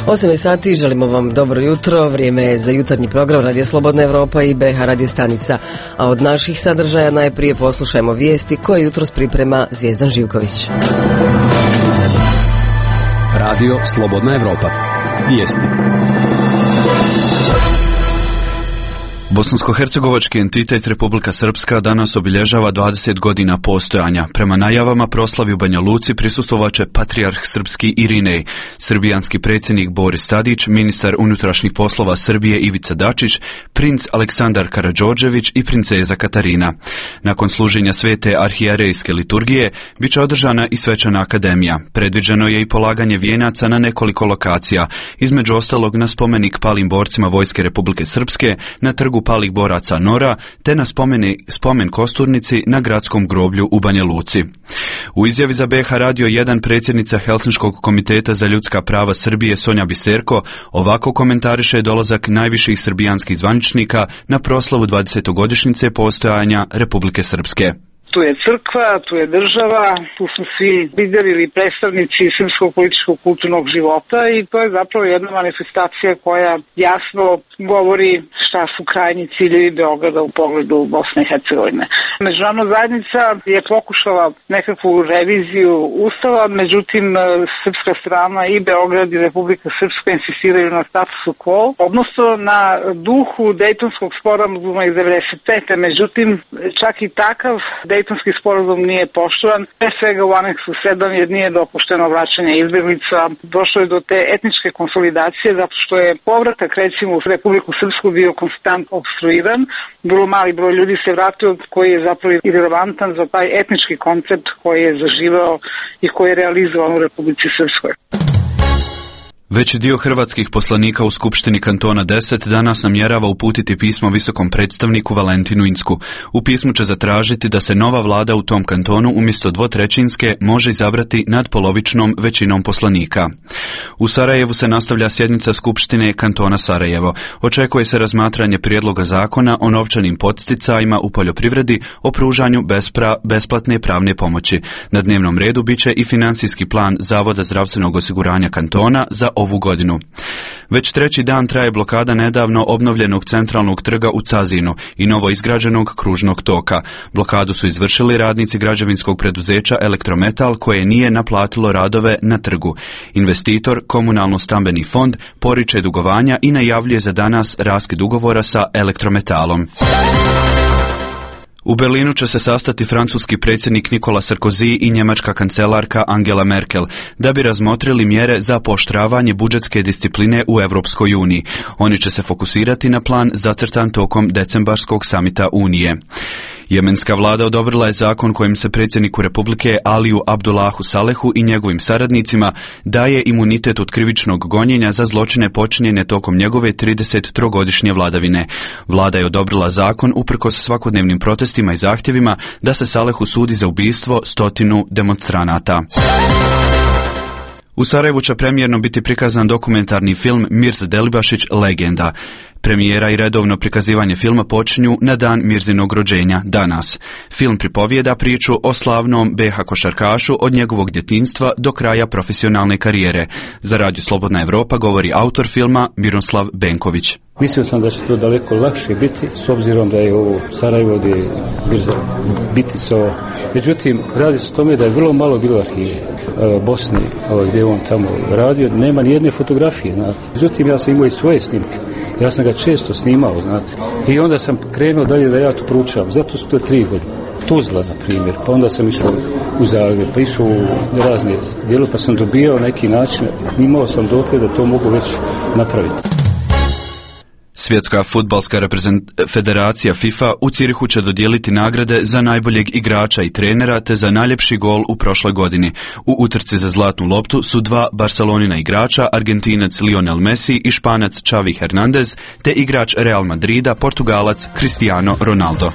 8 sati, želimo vam dobro jutro, vrijeme je za jutarnji program Radio Slobodna Evropa i BH Radio stanica. A od naših sadržaja najprije poslušajmo vijesti koje jutros priprema Zvijezdan Živković. Radio Slobodna Evropa. Vijesti. Bosansko-hercegovački entitet Republika Srpska danas obilježava 20 godina postojanja. Prema najavama proslavi u Banja Luci prisustvovaće patrijarh srpski Irinej, srbijanski predsjednik Boris Tadić, ministar unutrašnjih poslova Srbije Ivica Dačić, princ Aleksandar Karađorđević i princeza Katarina. Nakon služenja svete arhijerejske liturgije bit će održana i svečana akademija. Predviđeno je i polaganje vijenaca na nekoliko lokacija, između ostalog na spomenik palim borcima Vojske Republike Srpske, na trgu palih boraca Nora, te na spomen kosturnici na gradskom groblju u Banja Luci. U izjavi za BH Radio 1 predsjednica Helsinškog komiteta za ljudska prava Srbije Sonja Biserko ovako komentariše dolazak najviših srbijanskih zvaničnika na proslavu 20-godišnjice postojanja Republike Srpske. Tu je crkva, tu je država, tu su svi lideri ili predstavnici srpskog političkog kulturnog života i to je zapravo jedna manifestacija koja jasno govori šta su krajnji ciljevi Beograda u pogledu Bosne i Hercegovine. Međunarodna zajednica je pokušala nekakvu reviziju Ustava, međutim srpska strana i Beograd i Republika Srpska insistiraju na statusu quo, odnosno na duhu Dejtonskog sporazuma iz 95. Međutim, čak i takav Dejtonski sporazum nije poštovan, pre svega u aneksu 7 jer nije dopušteno vraćanje izbjeglica. Došlo je do te etničke konsolidacije zato što je povratak recimo u Republiku Srpsku bio konstantno obstruiran. Vrlo mali broj ljudi se vratio koji je zapravo irelevantan za taj etnički koncept koji je zaživao i koji je realizovan u Republici Srpskoj. Veći dio hrvatskih poslanika u Skupštini kantona 10 danas namjerava uputiti pismo visokom predstavniku Valentinu Incku. U pismu će zatražiti da se nova vlada u tom kantonu umjesto dvotrećinske može izabrati nadpolovičnom većinom poslanika. U Sarajevu se nastavlja sjednica Skupštine kantona Sarajevo. Očekuje se razmatranje prijedloga zakona o novčanim podsticajima u poljoprivredi, o pružanju besplatne pravne pomoći. Na dnevnom redu biće i financijski plan Zavoda zdravstvenog osiguranja kantona za ovu godinu. Već treći dan traje blokada nedavno obnovljenog centralnog trga u Cazinu i novo izgrađenog kružnog toka. Blokadu su izvršili radnici građevinskog preduzeća Elektrometal koje nije naplatilo radove na trgu. Investitor, Komunalno-stambeni fond, poriče dugovanja i najavljuje za danas raskid ugovora sa Elektrometalom. U Berlinu će se sastati francuski predsjednik Nicolas Sarkozy i njemačka kancelarka Angela Merkel da bi razmotrili mjere za pooštravanje budžetske discipline u Europskoj uniji. Oni će se fokusirati na plan zacrtan tokom decembarskog samita Unije. Jemenska vlada odobrila je zakon kojim se predsjedniku Republike Aliju Abdullahu Salehu i njegovim saradnicima daje imunitet od krivičnog gonjenja za zločine počinjene tokom njegove 33-godišnje vladavine. Vlada je odobrila zakon uprkos svakodnevnim protestima i zahtjevima da se Salehu sudi za ubistvo 100 demonstranata. U Sarajevu će premijerno biti prikazan dokumentarni film Mirza Delibašić Legenda. Premijera i redovno prikazivanje filma počinju na dan Mirzinog rođenja, danas. Film pripovijeda priču o slavnom BH košarkašu od njegovog djetinjstva do kraja profesionalne karijere. Za Radio Slobodna Evropa govori autor filma Miroslav Benković. Mislio sam da će to daleko lakše biti, s obzirom da je ovo Sarajevo gdje je Mirza biticao. Međutim, radi se o tome da je vrlo malo bilo arhive Bosni, gdje je on tamo radio, nema ni jedne fotografije, znate. Međutim, ja sam imao i svoje snimke. Ja sam ga često snimao, znate. I onda sam krenuo dalje da ja to proučavam. Zato su to 3 godine. Tuzla, na primjer. Pa onda sam išao u Zagreb, pa išao u razne dijelu, pa sam dobijao neki način. Imao sam dotle da to mogu već napraviti. Svjetska fudbalska federacija FIFA u Cirihu će dodijeliti nagrade za najboljeg igrača i trenera te za najljepši gol u prošloj godini. U utrci za zlatnu loptu su 2 Barcelonina igrača, Argentinac Lionel Messi i Španac Xavi Hernandez, te igrač Real Madrida, Portugalac Cristiano Ronaldo.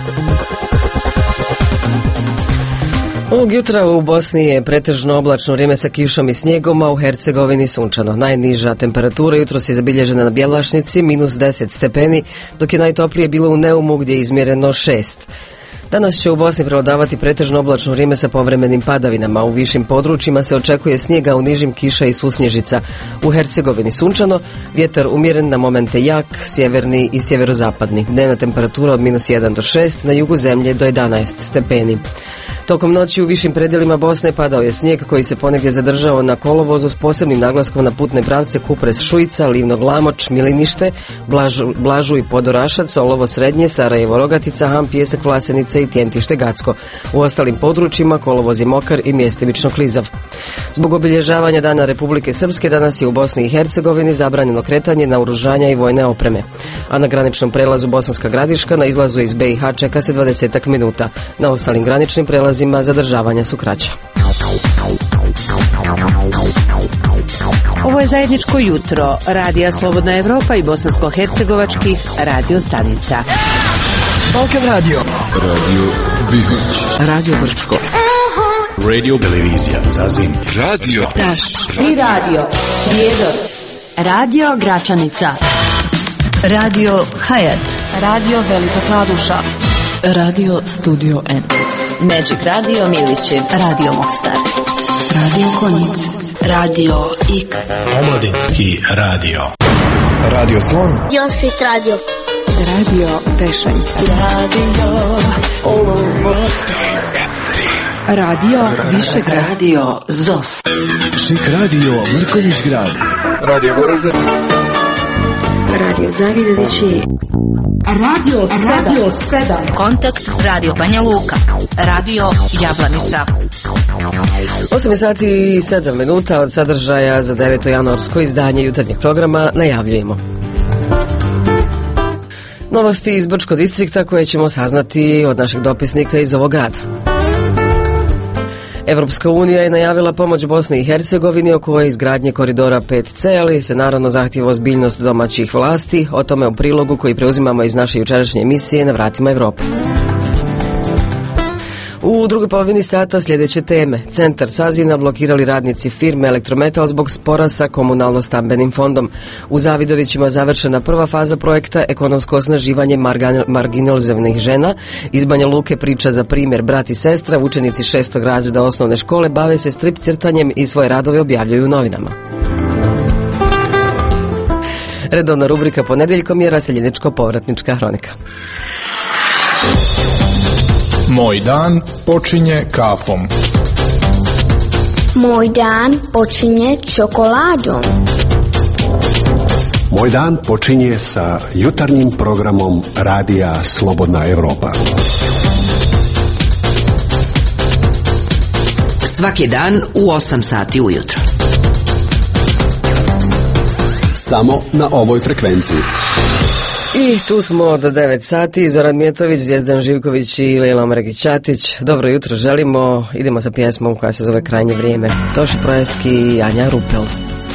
Ovog jutra u Bosni je pretežno oblačno vrijeme sa kišom i snijegom, a u Hercegovini sunčano. Najniža temperatura jutros je zabilježena na Bjelašnici, -10 stepeni, dok je najtoplije bilo u Neumu gdje je izmjereno 6. Danas će u Bosni prevladavati pretežno oblačno vrijeme sa povremenim padavinama. U višim područjima se očekuje snijega, u nižim kiša i susnježica. U Hercegovini sunčano, vjetar umjeren, na momente jak, sjeverni i sjeverozapadni. Dnevna temperatura od -1 do 6, na jugu zemlje do 11 stepeni. Tokom noći u višim predjelima Bosne padao je snijeg koji se ponegdje zadržao na kolovozu s posebnim naglaskom na putne pravce Kupres-Šujica, Livno-Glamoč, Milinište, Blažu i Podorašac, Olovo Srednje, Sarajevo-Rogatica, Ham, Pijesak, Vlasenice i Tjentište-Gacko. U ostalim područjima kolovoz je mokar i mjestimično klizav. Zbog obilježavanja Dana Republike Srpske danas je u Bosni i Hercegovini zabranjeno kretanje naoružanja i vojne opreme. A na graničnom prelazu Bosanska Gradiška na izlazu iz BiH čeka se 20 minuta. Na ostalim graničnim prelazima zadržavanja su kraća. Ovo je zajedničko jutro Radija Slobodna Evropa i bosansko-hercegovačkih radio stanica. Balkan Radio, Radio Bihać, Radio Brčko, Radio Televizija Zazim, Radio Taš i Radio Prijedor, Radio Gračanica, Radio Hayat, Radio Velika Kladuša, Radio Studio N, Magic Radio Milići, Radio Mostar, Radio Konjic, Radio X, Omladinski radio, Radio Slon, Josit Radio, Radio Tešanj, Radio Višegrad, Radio ZOS, Šik Radio Mrkonjić Grad, Radio Goražde, Radio Zavidovići, Radio 7, Kontakt Radio Banja Luka, Radio Jablanica. 8 sati i 7 minuta od sadržaja za 9. januarsko izdanje jutarnjeg programa najavljujemo. Novosti iz Brčkog distrikta koje ćemo saznati od našeg dopisnika iz ovog grada. Evropska unija je najavila pomoć Bosni i Hercegovini oko izgradnje koridora 5C, ali se naravno zahtijeva ozbiljnost domaćih vlasti. O tome u prilogu koji preuzimamo iz naše jučerašnje emisije Na vratima Evrope. U drugoj polovini sata sljedeće teme. Centar Sazina blokirali radnici firme Elektrometal zbog spora sa komunalno-stambenim fondom. U Zavidovićima završena prva faza projekta ekonomsko osnaživanje marginalizovanih žena. Iz Banja Luke priča za primjer brat i sestra, učenici 6. razreda osnovne škole bave se strip crtanjem i svoje radove objavljuju u novinama. Redovna rubrika ponedjeljkom je raseljeničko-povratnička hronika. Moj dan počinje kafom. Moj dan počinje čokoladom. Moj dan počinje sa jutarnjim programom Radija Slobodna Evropa. Svaki dan u 8 sati ujutro. Samo na ovoj frekvenciji. I tu smo do 9 sati, Zoran Mijetović, Zvijezdan Živković i Lejla Margić-Ćatić. Dobro jutro želimo, idemo sa pjesmom koja se zove Krajnje vrijeme. Toši Projeski i Anja Rupel.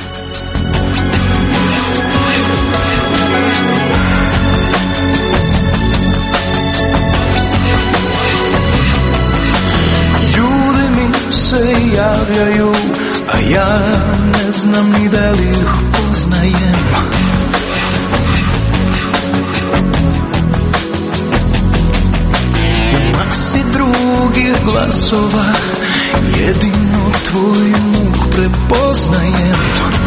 Ljudi mi se javljaju, a ja ne znam ni da li ih poznajem. Glasova, jedino tvoj muk prepoznajem.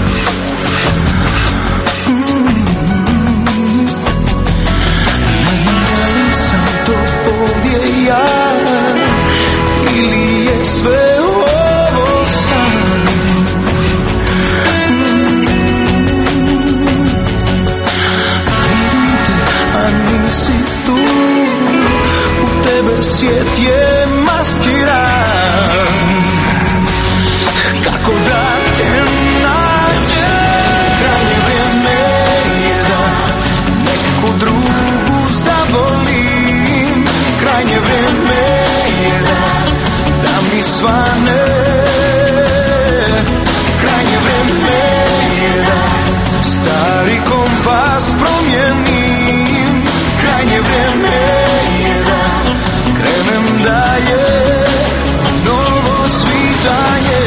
Ne znam da li sam to ovdje ja ili je sve ovo san. Vidim te, a nisi tu, u tebe svijet je maskiran. Kako da te nađem? Krajnje vrijeme je da neku drugu zavolim. Krajnje vrijeme je da mi svane. Krajnje vrijeme je da stari kompas promijenim. Krajnje vrijeme je da krenem dalje, novo svitanje.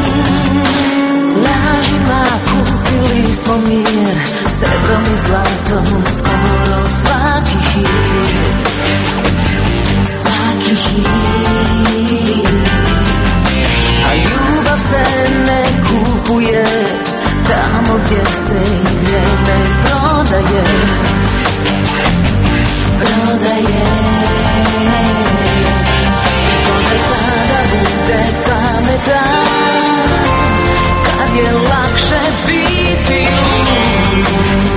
Lažima kupili smo mir, srebrom i zlatom snom skoro svaki hit. Svaki hit. A ljubav se ne kupuje tamo gdje se vrijeme prodaje. Prodaje. Kome sada bude pametan kad je lakše biti lud.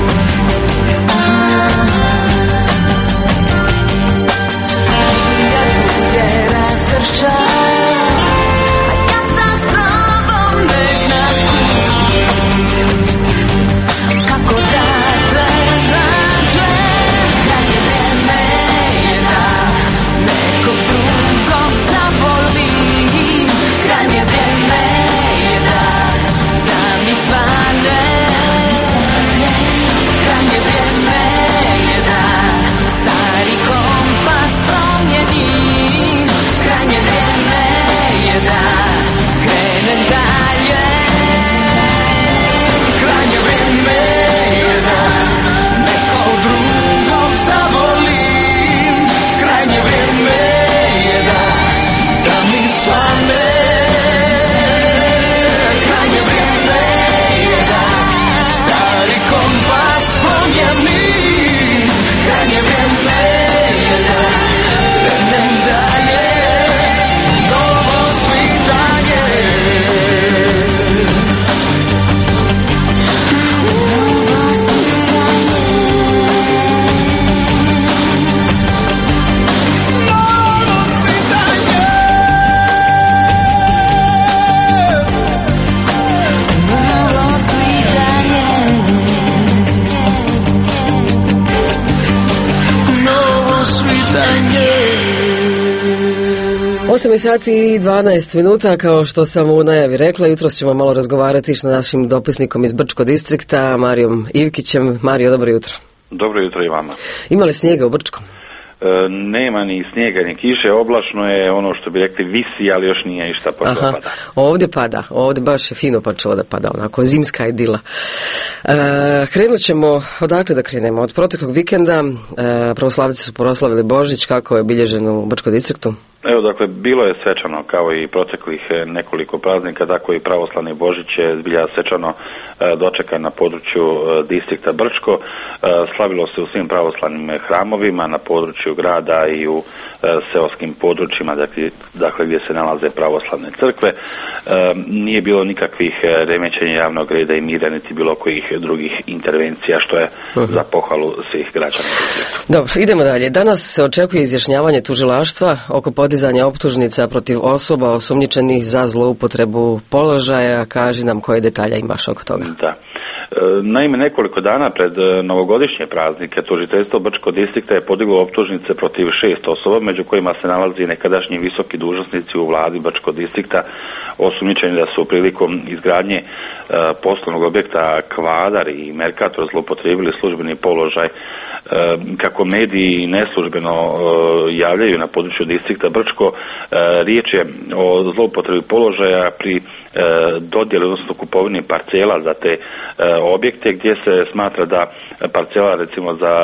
Ja tu je raskršćan. Sati i 12 minuta, kao što sam u najavi rekla, jutros ćemo malo razgovarati s našim dopisnikom iz Brčkog distrikta, Marijom Ivkićem. Marijo, dobro jutro. Dobro jutro i vama. Ima li snijega u Brčkom? Nema ni snijega ni kiše, oblačno je, ono što bi rekli visi, ali još nije išta počelo pada. Ovdje pada, ovdje baš je fino počelo da pada, onako zimska idila. Krenut ćemo, odakle da krenemo? Od proteklog vikenda pravoslavci su proslavili Božić, kako je obilježen u Brčkom distriktu? Evo, dakle, bilo je svečano kao i proteklih nekoliko praznika, tako i pravoslavni Božić je zbilja svečano dočekan na području distrikta Brčko. Slavilo se u svim pravoslavnim hramovima na području grada i u seoskim područjima, dakle gdje se nalaze pravoslavne crkve. Nije bilo nikakvih remećenja javnog reda i mira, niti bilo kojih drugih intervencija, što je za pohvalu svih građana. Dobro, idemo dalje. Danas se očekuje izjašnjavanje tužilaštva oko podizanja optužnica protiv osoba osumnjičenih za zloupotrebu položaja. Kaži nam koje detalja imaš oko toga. Da. Naime, nekoliko dana pred novogodišnje praznike tužiteljstvo Brčkog distrikta je podiglo optužnice protiv 6 osoba, među kojima se nalazi nekadašnji visoki dužnosnici u vladi Brčkog distrikta, osumnjičeni da su prilikom izgradnje poslovnog objekta Kvadar i Merkator zloupotrijebili službeni položaj. Kako mediji neslužbeno javljaju na području distrikta Brčko, riječ je o zloupotrebi položaja pri dodjeli, odnosno kupovini parcela za te objekte, gdje se smatra da parcela recimo za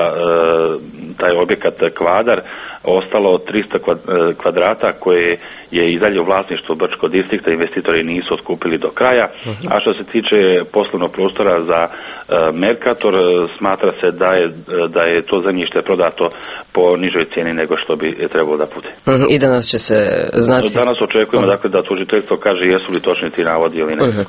taj objekat Kvadar ostalo 300 kvadrata koje je i dalje u vlasništvu Brčkog distrikta, investitori nisu otkupili do kraja. A što se tiče poslovnog prostora za Merkator, smatra se da je to zemljište prodato po nižoj cijeni nego što bi trebalo da bude. I danas će se znati? Danas očekujemo dakle da tužiteljstvo kaže jesu li točni ti navodi ili ne.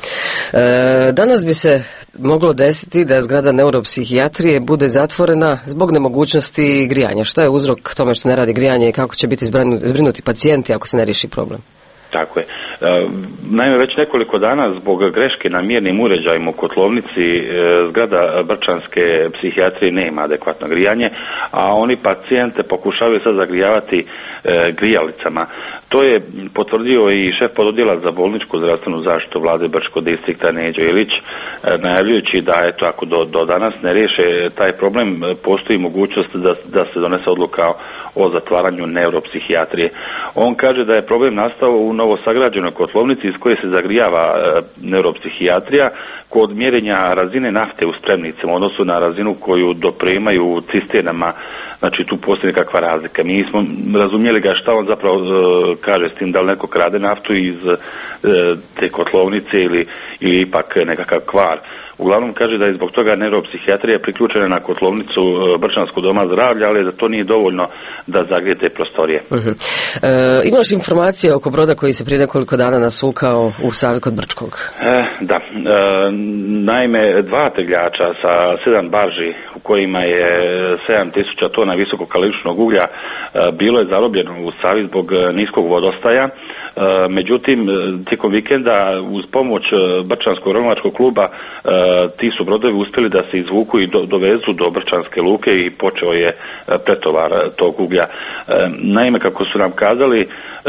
Danas bi se moglo desiti da zgrada neuropsihijatrije bude zatvorena zbog nemogućnosti grijanja. Šta je uzrok tome što ne radi grijanje i kako će biti zbrinuti pacijenti ako se ne riješi problem? Tako je. Naime, već nekoliko dana zbog greške na mjernim uređajima u kotlovnici zgrada Brčanske psihijatrije nema adekvatno grijanje, a oni pacijente pokušavaju sad zagrijavati grijalicama. To je potvrdio i šef pododjela za bolničku zdravstvenu zaštitu vlade Brčkog distrikta Neđo Ilić, najavljujući da eto, ako do danas ne riješe taj problem, postoji mogućnost da se donese odluka o zatvaranju neuropsihijatrije. On kaže da je problem nastao u novosagrađenoj kotlovnici iz koje se zagrijava neuropsihijatrija kod mjerenja razine nafte u spremnicama, odnosno na razinu koju dopremaju u cisternama, znači tu postoji nekakva razlika. Mi smo razumjeli ga šta on zapravo kaže s tim, da li neko krade naftu iz te kotlovnice ili ipak nekakav kvar. Uglavnom kaže da je zbog toga neuropsihijatrija priključena na kotlovnicu Brčanskog doma zdravlja, ali da to nije dovoljno da zagrije te prostorije. Imaš informacije oko broda koji se prije nekoliko dana nasukao u Savi kod Brčkog? Da. Naime, 2 tegljača sa 7 barži u kojima je 7000 tona visokokaloričnog uglja bilo je zarobljeno u Savi zbog niskog vodostaja. Međutim, tijekom vikenda uz pomoć Brčanskog ronilačkog kluba ti su brodovi uspjeli da se izvuku i dovezu do Brčanske luke i počeo je pretovar tog uglja. Naime, kako su nam kazali,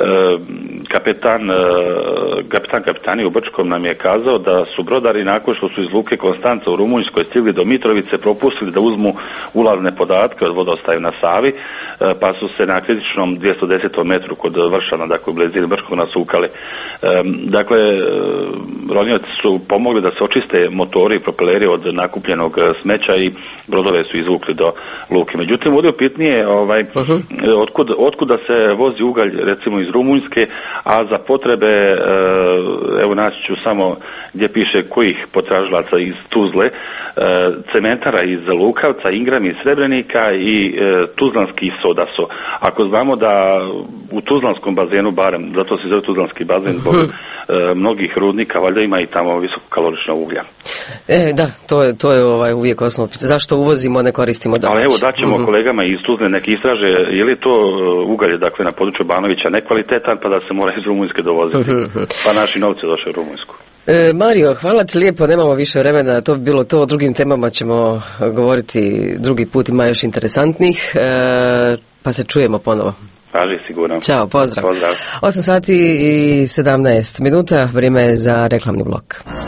kapetan u Brčkom nam je kazao da su brodari nakon što su iz luke Konstanca u Rumunjskoj stigli do Mitrovice propustili da uzmu ulazne podatke od vodostaju na Savi, pa su se na kritičnom 210. metru kod Vršana, dakle u blizini Brčkog, nasukali. Dakle, ronioci su pomogli da se očiste motori i propeleri od nakupljenog smeća i brodove su izvukli do luke. Međutim, ovdje pitnije otkud da se vozi ugalj recimo iz Rumunjske, a za potrebe, evo naći ću samo gdje piše kojih potražilaca iz Tuzle, cementara iz Lukavca, Ingram iz Srebrenika i Tuzlanski Sodaso. Ako znamo da u Tuzlanskom bazenu, barem zato se zove Tuzlanski bazen, zbog mnogih rudnika, valjda ima i tamo visokokalorična uglja. Da, to je uvijek osnovno. Zašto uvozimo, ne koristimo domaći? Ali evo, daćemo kolegama iz Tuzle neki istraže, je li to ugalj, dakle, na području Banovića nekvalitetan, pa da se mora iz Rumunjske dovoziti, pa naši novci došli u Rumunjsku. Mario, hvala ti lijepo, nemamo više vremena, to bi bilo to, o drugim temama ćemo govoriti drugi put, ima još interesantnih, pa se čujemo ponovo. Paži, sigurno. Ćao, pozdrav. 8 sati i 17 minuta, vrijeme je za reklamni blok.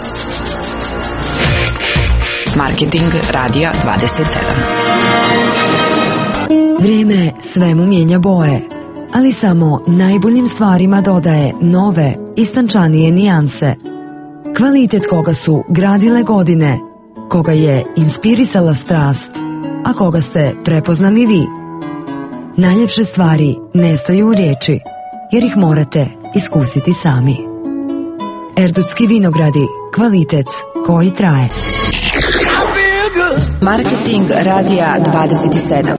Marketing radija 27. Vrijeme svemu mijenja boje, ali samo najboljim stvarima dodaje nove, istančanije nijanse. Kvalitet koga su gradile godine, koga je inspirisala strast, a koga ste prepoznali vi. Najljepše stvari nestaju u riječi, jer ih morate iskusiti sami. Erdutski vinogradi, kvalitet koji traje. Marketing radija 27.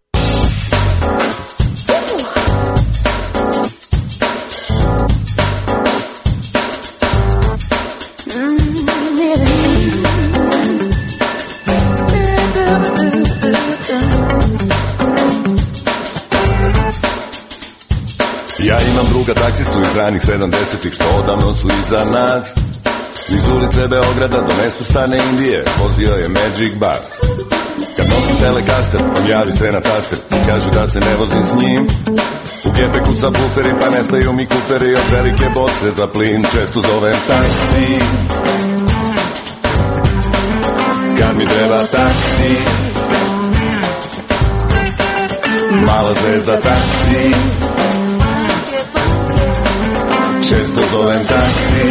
Ja imam druga taksistu iz ranih 70-ih što odavno su iza nas. Iz ulice Beograda do mesta Stane Indije vozio je Magic Bus. Kad nosim telekaster, on javi se na taster i kaže da se ne vozim s njim. U gepeku sa buferi pa nestaju mi kuferi od velike boce za plin. Često zovem taksi kad mi treba taksi. Mala zvezda taksi, često zovem taksi.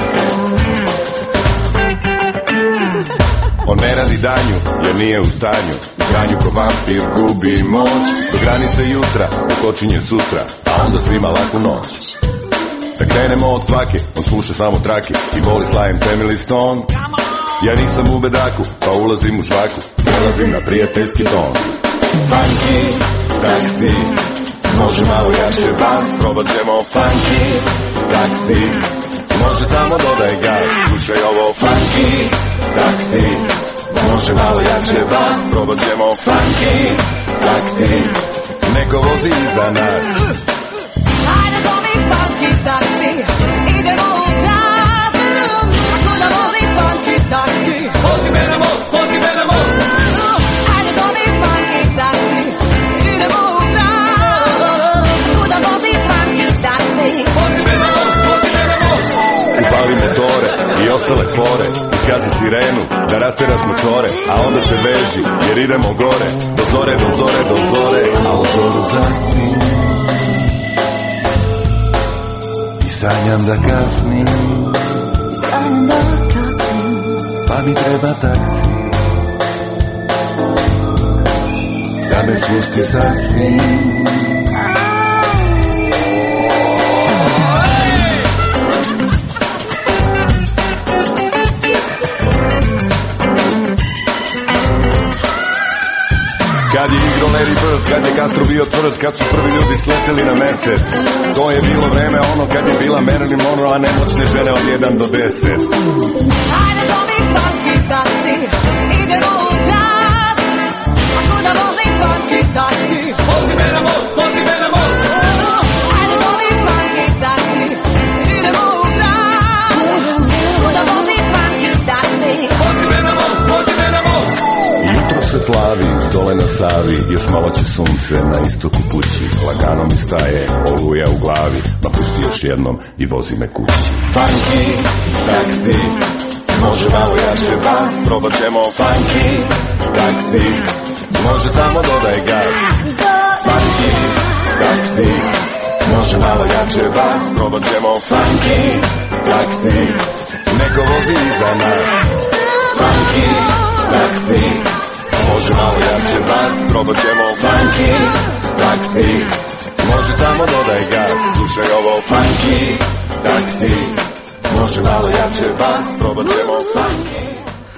On ne radi danju jer nije u stanju, danju ko vampir gubi moć. Do granice jutra, počinje sutra, a onda svima laku noć. Da krenemo od kvake, on sluša samo trake i voli Sly and Family Stone. Ja nisam u bedaku, pa ulazim u žvaku, prelazim na prijateljski ton. Funky taksi, može malo jače bas, probat ćemo funky taksi, može samo dodaj gas. Slušaj ovo funky taksi, može malo jače bas, probat ćemo funky taksi, neko vozi iza nas. Hajde zove funky taksi, idemo u grad, ako da vozi funky taksi, vozi me na most, vozi me na most. Hajde zove funky taksi, idemo u grad, ako da vozi funky taksi, vozi me na most, vozi me na most. Upali motore i ostale fore, iskazi sirenu da rasteraš močore, a onda se veži jer idemo gore, do zore, do zore, do zore, a u zoru zaspi i sanjam da kasnim, pa mi treba taksi da me spusti sasvim. Kad je igro Larry Bird, kad je Castro bio tvrd, kad su prvi ljudi sleteli na mesec. To je bilo vreme ono kad je bila Marilyn Monroe, a nemoćne žene od 1 do 10. Ajde zovi funky taksi, idemo u grad. Ako da vozi funky taksi, vozi me na most, vozi me na most. Ajde zovi funky taksi, idemo u grad. Ako da vozi funky taksi, vozi me na most, vozi me na most. Jutro se plavi, dole na Savi, još malo će sunce na istoku pući. Lagano mi staje, oluja u glavi, pa pusti još jednom i vozi me kući. Funky taksi, može malo jače bas, probat ćemo funky taksi, može samo dodaj gas. Funky taksi, može malo jače bas, probat ćemo funky taksi, neko vozi iza nas. Funky taksi, može malo jače bas, probat ćemo funky taksi, može samo dodaj gas. Slušaj ovo funky taksi, može malo jače bas, probat ćemo funky.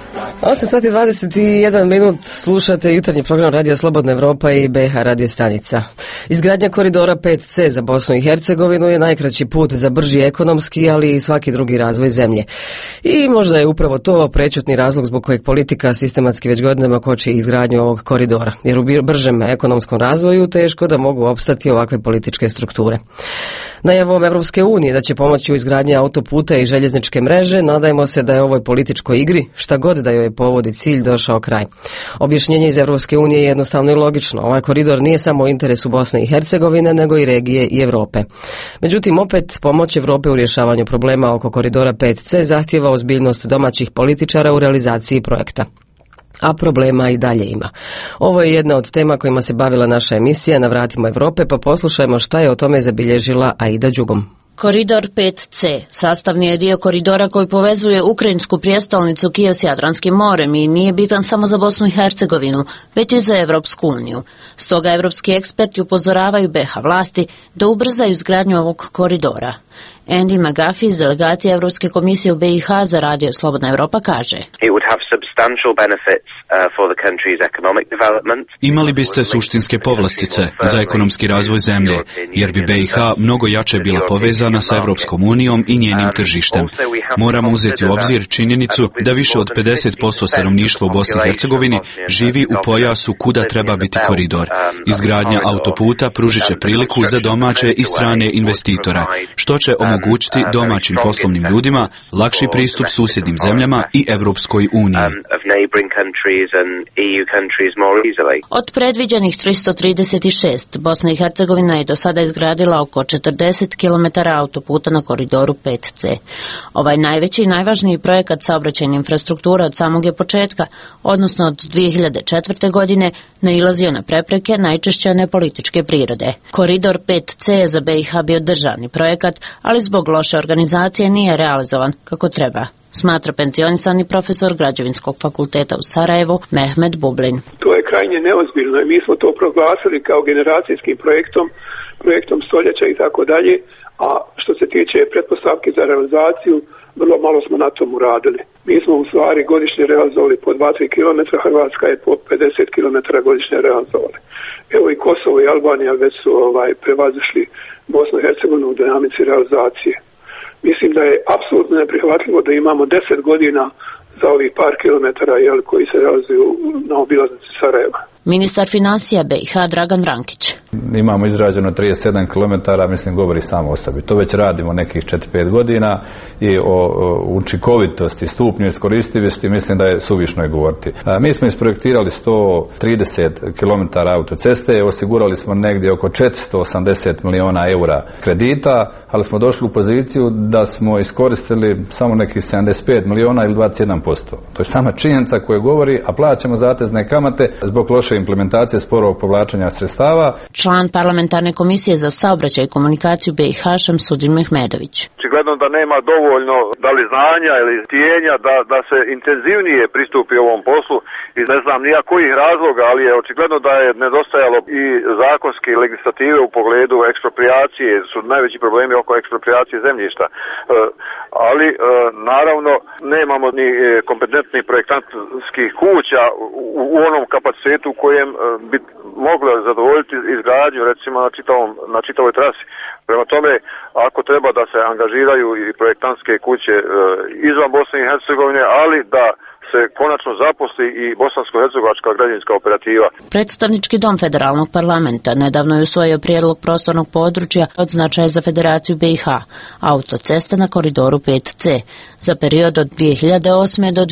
8 sati 21 minut slušate jutarnji program Radija Slobodna Evropa i BiH radio stanica. Izgradnja koridora 5C za Bosnu i Hercegovinu je najkraći put za brži ekonomski, ali i svaki drugi razvoj zemlje. I možda je upravo to prečutni razlog zbog kojeg politika sistematski već godinama koči izgradnju ovog koridora. Jer u bržem ekonomskom razvoju teško da mogu opstati ovakve političke strukture. Najavom Evropske unije da će pomoći u izgradnji autoputa i željezničke mreže, nadajmo se da je ovoj političkoj igri, šta god da joj povodi cilj, došao kraj. Objašnjenje iz Evropske unije je jednostavno i logično. Ovaj koridor nije samo u interesu Bosne i Hercegovine, nego i regije i Europe. Međutim, opet pomoć Europe u rješavanju problema oko koridora 5C zahtijeva ozbiljnost domaćih političara u realizaciji projekta. A problema i dalje ima. Ovo je jedna od tema kojima se bavila naša emisija Na vratima Europe, pa poslušajmo šta je o tome zabilježila Aida Đugom. Koridor 5C sastavni je dio koridora koji povezuje ukrajinsku prijestolnicu Kijev s Jadranskim morem i nije bitan samo za Bosnu i Hercegovinu, već i za Evropsku uniju. Stoga evropski eksperti upozoravaju BiH vlasti da ubrzaju izgradnju ovog koridora. Andy McGuffey iz delegacije Evropske komisije u BiH za Radio Slobodna Evropa kaže: Imali biste suštinske povlastice za ekonomski razvoj zemlje, jer bi BiH mnogo jače bila povezana sa Evropskom unijom i njenim tržištem. Moramo uzeti u obzir činjenicu da više od 50% stanovništva u Bosni i Hercegovini živi u pojasu kuda treba biti koridor. Izgradnja autoputa pružit će priliku za domaće i strane investitore, što će omogućiti domaćim poslovnim ljudima lakši pristup susjednim zemljama i Evropskoj uniji. Od predviđenih 336, Bosna i Hercegovina je do sada izgradila oko 40 km autoputa na koridoru 5C. Ovaj najveći i najvažniji projekat saobraćajne infrastrukture od samog je početka, odnosno od 2004. godine, nailazio na prepreke, najčešće nepolitičke prirode. Koridor 5C je za BiH bio državni projekat, ali zbog loše organizacije nije realizovan kako treba, smatra pensionisani profesor Građevinskog fakulteta u Sarajevu Mehmet Bublin. To je krajnje neozbiljno i mi smo to proglasili kao generacijskim projektom stoljeća i tako dalje, a što se tiče pretpostavki za realizaciju, vrlo malo smo na tom uradili. Mi smo u stvari godišnje realizovali po 2-3 km, Hrvatska je po 50 km godišnje realizovali. Evo i Kosovo i Albanija već su prevazišli Bosnu i Hercegovinu u dinamici realizacije. Mislim da je apsolutno neprihvatljivo da imamo 10 godina za ovih par kilometara koji se realizuju na obilaznici Sarajeva. Ministar financija BiH Dragan Vrankić. Imamo izrađeno 37 km, mislim govori samo o sebi. To već radimo nekih 4-5 godina i o učinkovitosti, stupnju iskoristivosti mislim da je suvišno je govoriti. Mi smo isprojektirali 130 km autoceste, osigurali smo negdje oko 480 miliona eura kredita, ali smo došli u poziciju da smo iskoristili samo nekih 75 miliona ili 21%. To je sama činjenica koja govori, a plaćamo zatezne kamate zbog loše implementacije sporovog povlačenja sredstava. član parlamentarne komisije za saobraćaj i komunikaciju BiH Šamsudin Mehmedović. Očigledno da nema dovoljno da li znanja ili tijenja da se intenzivnije pristupi ovom poslu i ne znam nija kojih razloga, ali je očigledno da je nedostajalo i zakonske legislative u pogledu ekspropriacije, su najveći problemi oko ekspropriacije zemljišta. Ali naravno nemamo ni kompetentnih projektantskih kuća u onom kapacitetu u kojem bi moglo zadovoljiti izgradnju recimo na čitavoj trasi. Prema tome, ako treba da se angažiraju i projektantske kuće izvan Bosne i Hercegovine, ali da se konačno zaposli i bosansko-hercegovačka građevinska operativa. Predstavnički dom federalnog parlamenta nedavno je usvojio prijedlog prostornog područja od značaja za Federaciju BiH, autocesta na koridoru 5C, za period od 2008. do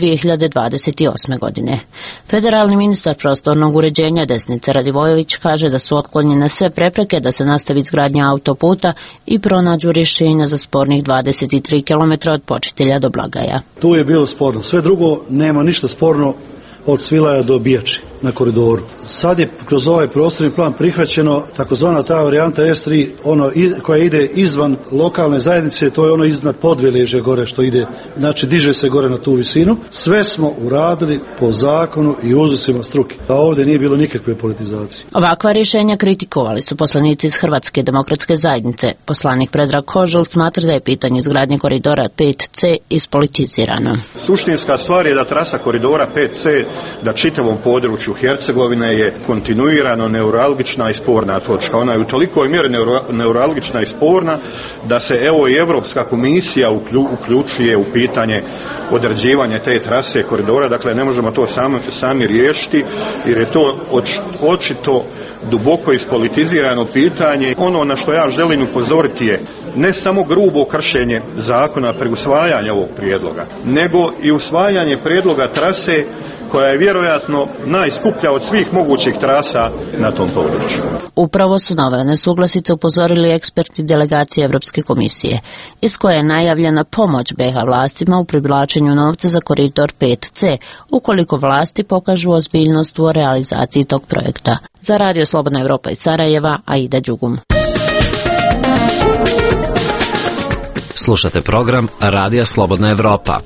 2028. godine. Federalni ministar prostornog uređenja Desnica Radivojević kaže da su otklonjene sve prepreke da se nastavi izgradnja autoputa i pronađu rješenja za spornih 23 km od Počitelja do Blagaja. Tu je bilo sporno. Sve drugo nema ništa sporno od Svilaja do Bijači na koridoru. Sad je kroz ovaj prostorni plan prihvaćeno takozvana ta varijanta S3, ono koja ide izvan lokalne zajednice, to je ono iznad Podveležja gore što ide, znači diže se gore na tu visinu. Sve smo uradili po zakonu i uzusima struke. A ovdje nije bilo nikakve politizacije. Ovakva rješenja kritikovali su poslanici iz Hrvatske demokratske zajednice. Poslanik Predrag Kožul smatra da je pitanje izgradnje koridora 5C ispolitizirano. Suštinska stvar je da trasa koridora 5C da čitavom području Hercegovine je kontinuirano neuralgična i sporna točka. Ona je u tolikoj mjeri neuralgična i sporna da se evo i Europska komisija uključuje u pitanje određivanja te trase koridora. Dakle, ne možemo to sami riješiti jer je to očito duboko ispolitizirano pitanje. Ono na što ja želim upozoriti je ne samo grubo kršenje zakona pri usvajanju ovog prijedloga, nego i usvajanje prijedloga trase koja je vjerojatno najskuplja od svih mogućih trasa na tom području. Upravo su na ove nesuglasice upozorili eksperti delegacije Europske komisije, iz koje je najavljena pomoć BiH vlastima u privlačenju novca za koridor 5C, ukoliko vlasti pokažu ozbiljnost u realizaciji tog projekta. Za Radio Slobodna Evropa iz Sarajeva, Aida Đugum. Slušate program Radija Slobodna Evropa.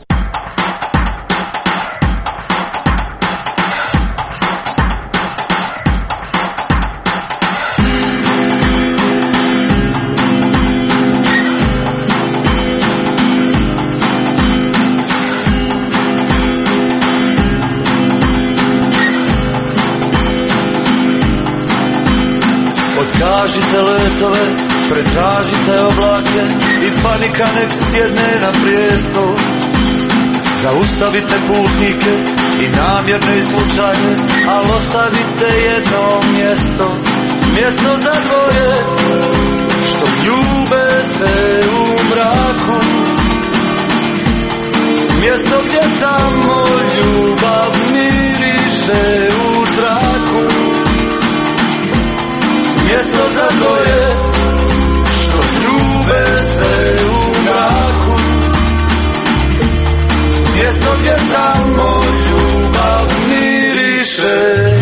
Tražite letove, pretražite oblake i panika nek sjedne na prijesto. Zaustavite putnike i namjerne i slučajne, ali ostavite jedno mjesto, mjesto za dvoje što ljube se u mraku, mjesto gdje samo ljubav miriše u zraku. Mjesto za dvoje što ljube se u mraku, mjesto gdje samo ljubav miriše.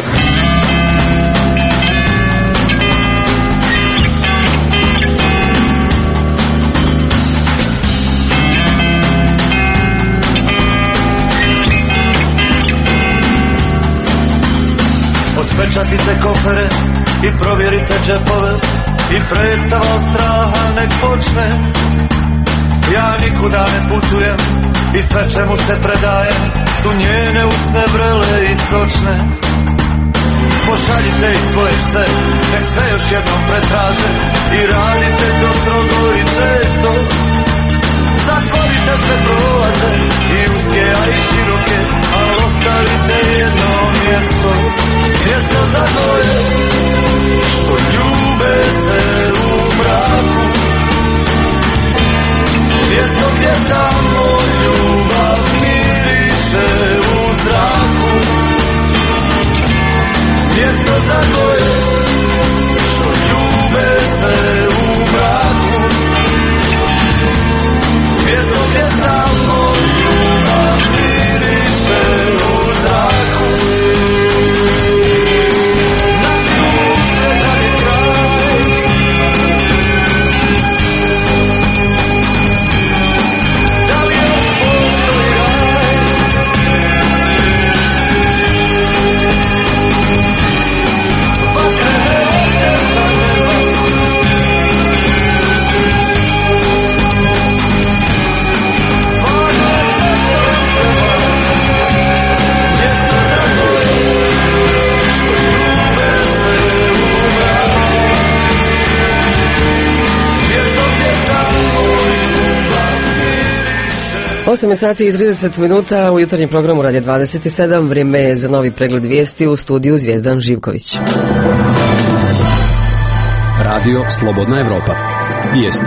Otpečatite kofere i provjerite džepove i predstava od straha nek počne. Ja nikuda ne putujem i sve čemu se predajem su njene usne vrele i sočne. Pošaljite ih svoje pse, nek sve još jednom pretraže i radite to strogo i često. Zatvorite sve prolaze i uske, a i široke, ali ostavite jedno mjesto, mjesto za dvoje što ljube se u mraku, mjesto gdje samo ljubav miriše u zraku, mjesto za dvoje što ljube se u mraku, mjesto gdje samo ljubav miriše u zraku. Na 8 sati i 30 minuta u jutarnjem programu Radio 27. Vrijeme je za novi pregled vijesti u studiju Zvijezdan Živković. Radio Slobodna Evropa. Vijesti.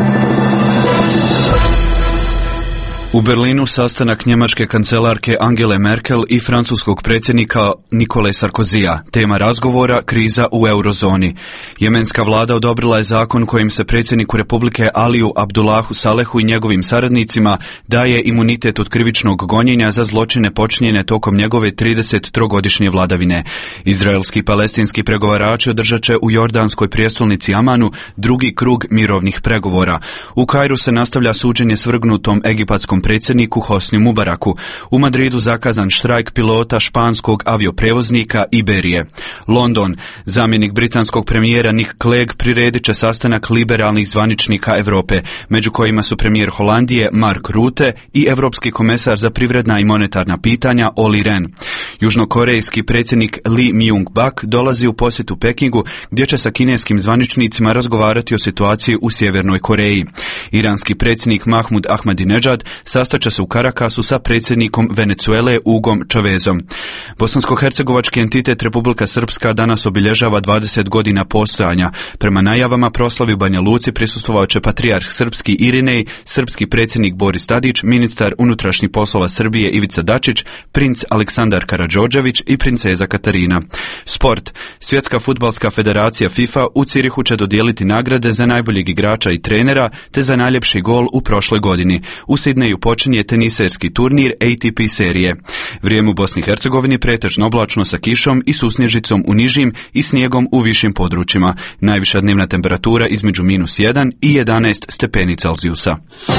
U Berlinu sastanak njemačke kancelarke Angele Merkel i francuskog predsjednika Nikole Sarkozija. Tema razgovora kriza u eurozoni. Jemenska vlada odobrila je zakon kojim se predsjedniku Republike Aliju Abdullahu Salehu i njegovim saradnicima daje imunitet od krivičnog gonjenja za zločine počinjene tokom njegove 33-godišnje vladavine. Izraelski i palestinski pregovarači održat će u jordanskoj prijestolnici Amanu drugi krug mirovnih pregovora. U Kairu se nastavlja suđenje svrgnutom egipatskom predsjedniku Hosni Mubaraku. U Madridu zakazan štrajk pilota španskog avioprevoznika Iberije. London. Zamjenik britanskog premijera Nick Clegg priredit će sastanak liberalnih zvaničnika Europe, među kojima su premijer Holandije Mark Rutte i europski komesar za privredna i monetarna pitanja Olli Rehn. Južnokorejski predsjednik Lee Myung-bak dolazi u posjetu Pekingu, gdje će sa kineskim zvaničnicima razgovarati o situaciji u Sjevernoj Koreji. Iranski predsjednik Mahmud Ahmadinejad sastaće se u Karakasu sa predsjednikom Venezuele Ugom Chavezom. Bosansko-hercegovački entitet Republika Srpska danas obilježava 20 godina postojanja. Prema najavama proslavi u Banja Luci prisustvovao će patrijarh srpski Irinej, srpski predsjednik Boris Tadić, ministar unutrašnjih poslova Srbije Ivica Dačić, princ Aleksandar Karađorđević i princeza Katarina. Sport. Svjetska fudbalska federacija FIFA u Cirihu će dodijeliti nagrade za najboljeg igrača i trenera te za najljepši gol u prošloj godini. U Sidneju počinje teniserski turnir ATP serije. Vrijeme u Bosni i Hercegovini pretežno oblačno sa kišom i susnježicom u nižim i snijegom u višim područjima. Najviša dnevna temperatura između -1 i 11 stepeni Celzijusa.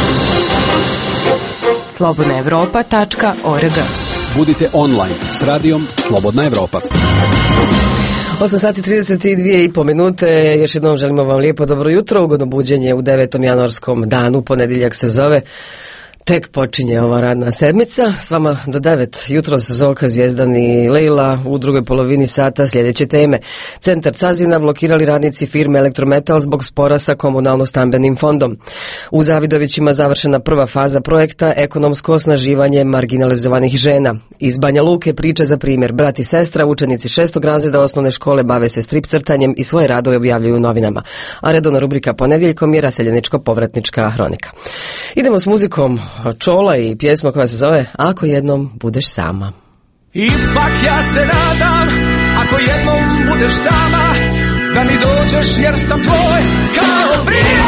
slobodnaevropa.org. Budite online s radijom Slobodna Evropa. 8 sati 32,5 minute. Još jednom želimo vam lijepo dobro jutro, ugodno buđenje u 9. januarskom danu, ponedjeljak se zove. Tek počinje ova radna sedmica. S vama do 9 jutro se Zolka, Zvijezdan i Lejla. U drugoj polovini sata sljedeće teme. Centar Cazina blokirali radnici firme Elektrometal zbog spora sa komunalno-stambenim fondom. U Zavidovićima završena prva faza projekta ekonomsko osnaživanje marginalizovanih žena. Iz Banja Luke priče za primjer. Brat i sestra, učenici 6. razreda osnovne škole bave se strip crtanjem i svoje radove objavljuju u novinama. A redovna rubrika ponedjeljkom je raseljeničko-povratnička hronika. Idemo s muzikom Čola i pjesma koja se zove Ako jednom budeš sama. Ipak ja se nadam, ako jednom budeš sama, da mi dođeš jer sam tvoj kao prije.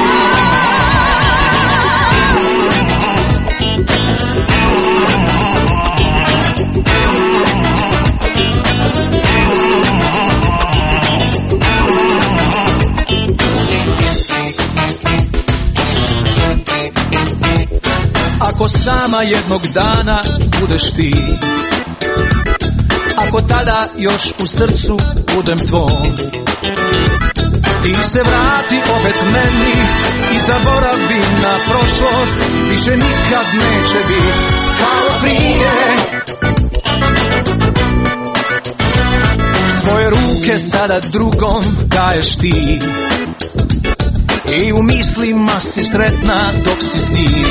Ako sama jednog dana budeš ti, ako tada još u srcu budem tvoj, ti se vrati opet meni i zaboravi na prošlost, više nikad neće biti kao prije. Svoje ruke sada drugom daješ ti i u mislima si sretna dok si s njim.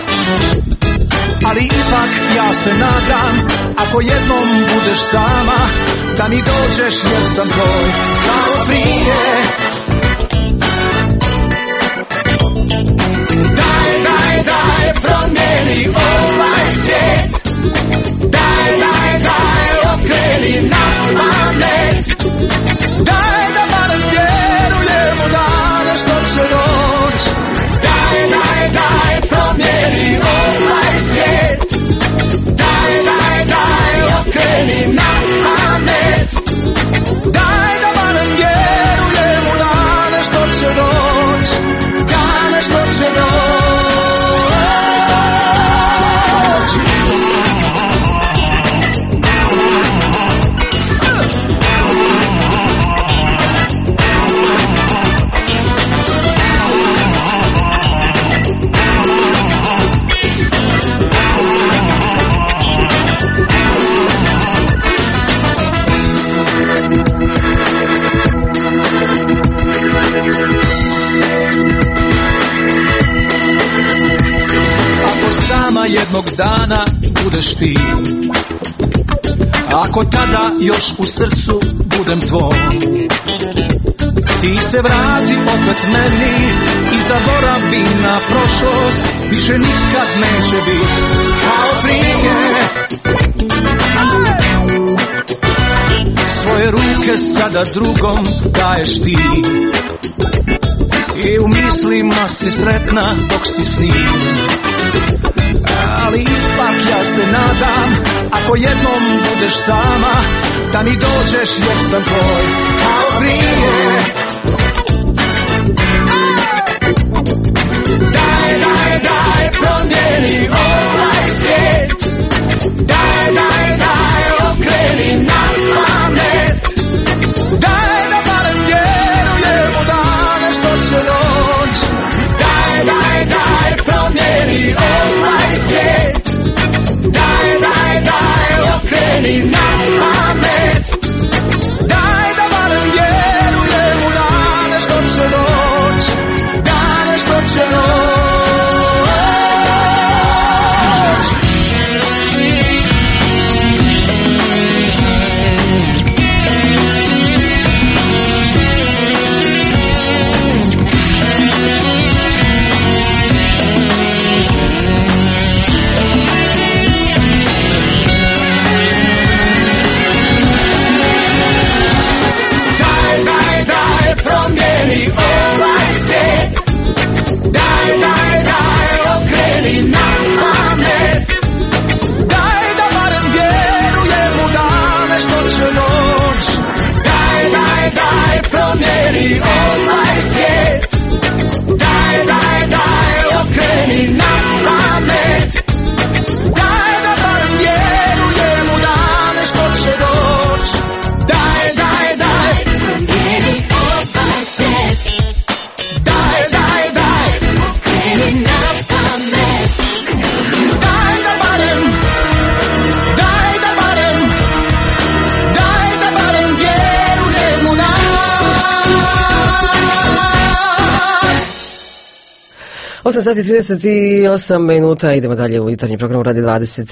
Ali ipak ja se nadam, ako jednom budeš sama, da mi dođeš jer sam tvoj kao prije. Daj, daj, daj, promijeni ovaj svijet. Daj, daj, daj, okreni na pamet. Daj da barem vjerujem u dane što će doći. Daj, daj, daj, promijeni ovaj svijet. Daj, daj, daj, okreni na pamet. Daj da barem vjerujem u dane što će doći. Dane što će doći. jednog dana budeš ti. Ako tada još u srcu budem tvoj, ti se vrati opet meni i zaboravi na prošlost. Više nikad neće biti kao prije. Svoje ruke sada drugom daješ ti i u mislima si sretna dok si s njim. Ali ipak ja se nadam, ako jednom budeš sama, da mi dođeš jer sam tvoj kao prije. Daj, daj, daj, promijeni ovaj svijet. Daj, daj, daj, okreni na pamet. Daj da barem vjerujem u dane što će doći. Daj, daj, daj, promijeni ovaj svijet. Daj, daj, daj, okreni na pamet. Daj da barem vjerujem u dane što će doći. Dane što će doći. Ovaj svijet. Daj, daj, daj, okreni na pamet. Daj da barem vjerujem u dane što će doći. Daj, daj, daj, promijeni ovaj svijet. Daj, daj, daj, okreni na pamet. Daj da barem, daj da barem, daj da barem vjerujem u nas. 8 sati 38 minuta, idemo dalje u jutarnji program radi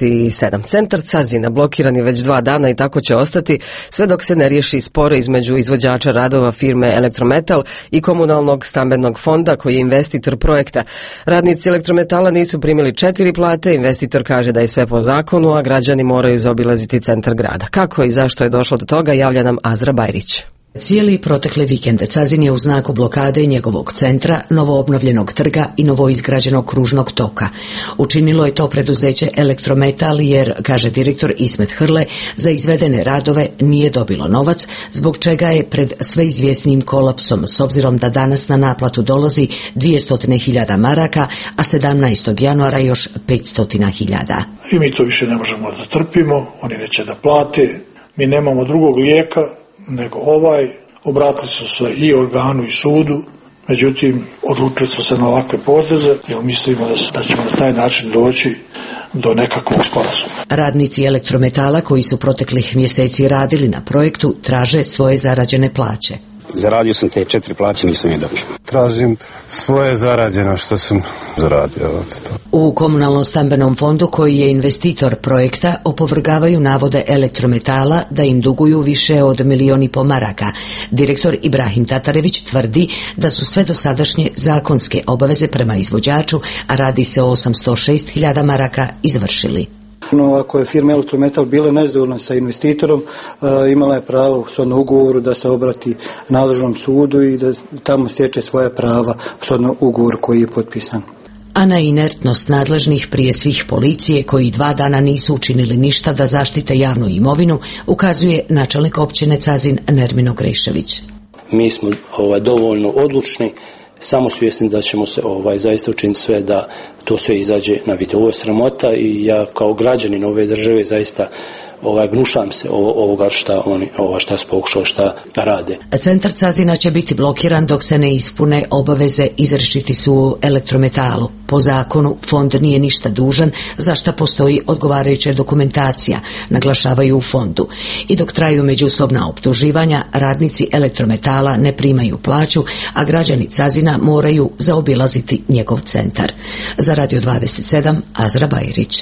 27. Centar Cazina blokiran je već 2 dana i tako će ostati sve dok se ne riješi spor između izvođača radova firme Elektrometal i Komunalnog stambenog fonda koji je investitor projekta. Radnici Elektrometala nisu primili 4 plate, investitor kaže da je sve po zakonu, a građani moraju zaobilaziti centar grada. Kako i zašto je došlo do toga, javlja nam Azra Bajrić. Cijeli protekli vikend Cazin je u znaku blokade njegovog centra, novoobnovljenog trga i novoizgrađenog kružnog toka. Učinilo je to preduzeće Elektrometal jer, kaže direktor Ismet Hrle, za izvedene radove nije dobilo novac, zbog čega je pred sve izvjesnijim kolapsom, s obzirom da danas na naplatu dolazi 200.000 maraka, a 17. januara još 500.000. I mi to više ne možemo da trpimo, oni neće da plate, mi nemamo drugog lijeka nego ovaj. Obratili su se i organu i sudu, međutim odlučili smo se na ovakve poteze jer mislimo da ćemo na taj način doći do nekakvog sporazuma. Radnici Elektrometala koji su proteklih mjeseci radili na projektu traže svoje zarađene plaće. Zaradio sam te 4 plaće, nisam je dobio. Tražim svoje zarađeno što sam zaradio. U Komunalnom stambenom fondu koji je investitor projekta opovrgavaju navode Elektrometala da im duguju više od 1,5 milijuna maraka. Direktor Ibrahim Tatarević tvrdi da su sve dosadašnje zakonske obaveze prema izvođaču, a radi se o 806.000 maraka, izvršili. Ako je firma Elektrometal bila nezadovoljna sa investitorom, imala je pravo shodno ugovoru da se obrati nadležnom sudu i da tamo stječe svoja prava shodno ugovoru koji je potpisan. A na inertnost nadležnih, prije svih policije, koji 2 dana nisu učinili ništa da zaštite javnu imovinu, ukazuje načelnik općine Cazin Nermino Grešević. Mi smo dovoljno odlučni, samo svjesni da ćemo se zaista učiniti sve da to sve izađe na vidjelo. Ovo je sramota i ja kao građanin ove države zaista gnušam se ovoga šta su pokušali, šta rade. Centar Cazina će biti blokiran dok se ne ispune obaveze izrečiti su u Elektrometalu. Po zakonu fond nije ništa dužan, za šta postoji odgovarajuća dokumentacija, naglašavaju u fondu. I dok traju međusobna optuživanja, radnici Elektrometala ne primaju plaću, a građani Cazina moraju zaobilaziti njegov centar. Za Radio 27, Azra Bajrić.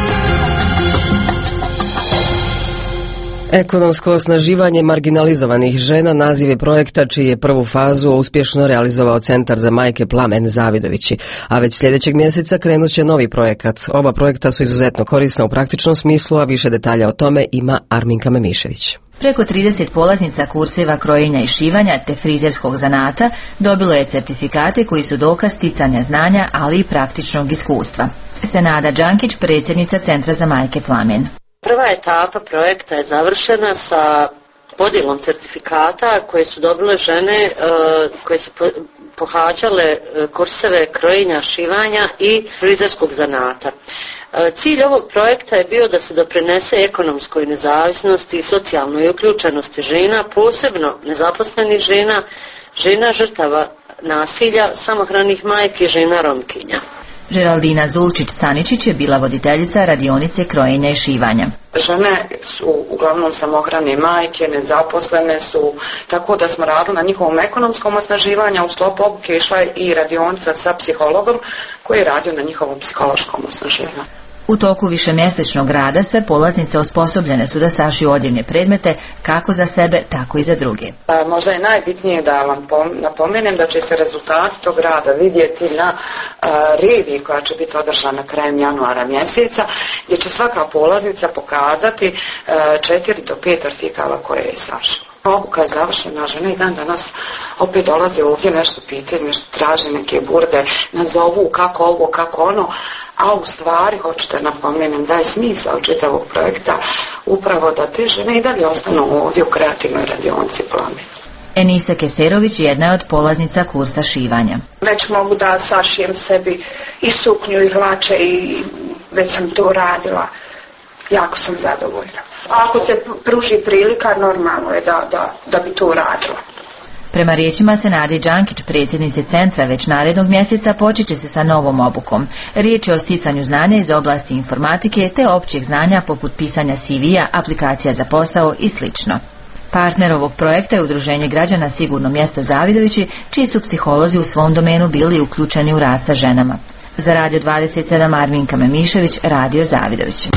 Ekonomsko osnaživanje marginalizovanih žena naziv je projekta čiji je prvu fazu uspješno realizovao Centar za majke Plamen Zavidovići, a već sljedećeg mjeseca krenut će novi projekat. Oba projekta su izuzetno korisna u praktičnom smislu, a više detalja o tome ima Arminka Memišević. Preko 30 polaznica kurseva krojenja i šivanja te frizerskog zanata dobilo je certifikate koji su dokaz sticanja znanja, ali i praktičnog iskustva. Senada Đankić, predsjednica Centra za majke Plamen. Prva etapa projekta je završena sa podjelom certifikata koje su dobile žene koje su pohađale kurseve krojenja, šivanja i frizerskog zanata. Cilj ovog projekta je bio da se doprinese ekonomskoj nezavisnosti i socijalnoj uključenosti žena, posebno nezaposlenih žena, žena žrtava nasilja, samohranih majki i žena Romkinja. Žeraldina Zulčić-Saničić je bila voditeljica radionice krojenja i šivanja. Žene su uglavnom samohrane majke, nezaposlene su, tako da smo radili na njihovom ekonomskom osnaživanju. U sklopu obuke išla je i radionica sa psihologom koji je radio na njihovom psihološkom osnaživanju. U toku višemjesečnog rada sve polaznice osposobljene su da sašiju odjevne predmete kako za sebe, tako i za druge. Možda je najbitnije da vam napomenem da će se rezultati tog rada vidjeti na reviji koja će biti održana krajem januara mjeseca, gdje će svaka polaznica pokazati 4 do 5 artikala koje je sašila. Obuka je završena, žene i dan danas opet dolaze ovdje, nešto pitaju, nešto traže, neke burde, nazovu kako ovo, kako ono, a u stvari hoću da napomenem da je smisao čitavog projekta upravo da te žene i dalje ostanu ovdje u kreativnoj radionici Plamen. Enisa Keserović jedna je od polaznica kursa šivanja. Već mogu da sašijem sebi i suknju i hlače i već sam to radila. Jako sam zadovoljna. Ako se pruži prilika, normalno je da bi to radila. Prema riječima Senade Đankić, predsjednice centra, već narednog mjeseca počet će se sa novom obukom. Riječ je o sticanju znanja iz oblasti informatike te općih znanja poput pisanja CV-a, aplikacija za posao i sl. Partner ovog projekta je Udruženje građana Sigurno mjesto Zavidovići, čiji su psiholozi u svom domenu bili uključeni u rad sa ženama. Za Radio 27, Arminka Memišević, Radio Zavidović.